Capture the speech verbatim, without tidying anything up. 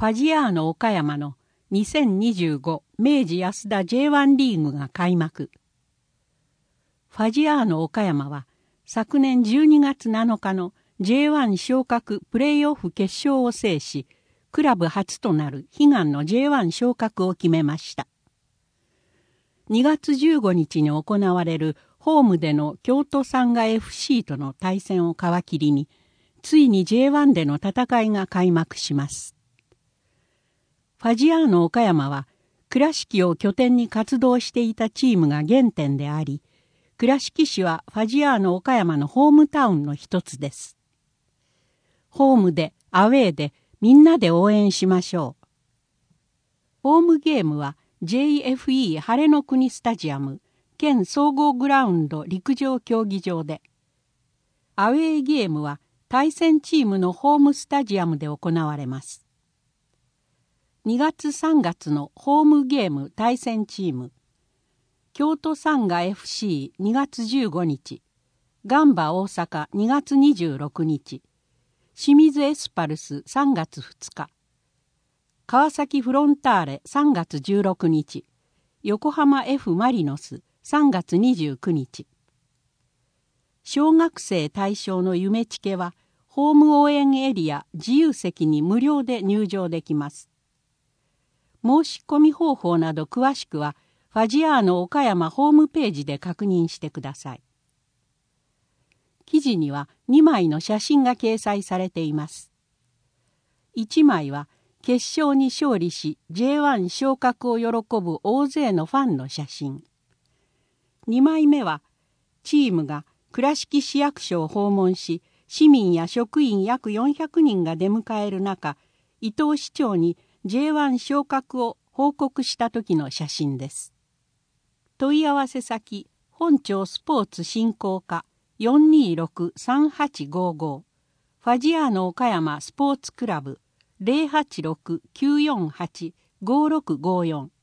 ファジアーノ岡山のにせんにじゅうご明治安田 ジェイワン リーグが開幕。ファジアーノ岡山は昨年じゅうにがつなのかの ジェイワン 昇格プレーオフ決勝を制し、クラブ初となる悲願の ジェイワン 昇格を決めました。にがつじゅうごにちに行われるホームでの京都サンガ エフシー との対戦を皮切りに、ついに ジェイワン での戦いが開幕します。ファジアーノ岡山は倉敷を拠点に活動していたチームが原点であり、倉敷市はファジアーノ岡山のホームタウンの一つです。ホームでアウェーでみんなで応援しましょう。ホームゲームは ジェイエフイー 晴れの国スタジアム兼総合グラウンド陸上競技場で、アウェーゲームは対戦チームのホームスタジアムで行われます。にがつさんがつのホームゲーム対戦チーム、京都サンガ エフシーにがつじゅうごにち、ガンバ大阪にがつにじゅうろくにち、清水エスパルスさんがつふつか、川崎フロンターレさんがつじゅうろくにち、横浜 F マリノスさんがつにじゅうくにち。小学生対象の夢チケはホーム応援エリア自由席に無料で入場できます。申し込み方法など詳しくはファジアーノ岡山ホームページで確認してください。記事にはにまいの写真が掲載されています。いちまいは決勝に勝利し ジェイワン 昇格を喜ぶ大勢のファンの写真。にまいめはチームが倉敷市役所を訪問し、市民や職員約よんひゃくにんが出迎える中、伊藤市長に ジェイワン 昇格を報告した時の写真です。問い合わせ先、本庁スポーツ振興課 よんにーろくさんはちごーごー、ファジアーノ岡山スポーツクラブ ゼロはちろくきゅうよんはちごーろくごーよん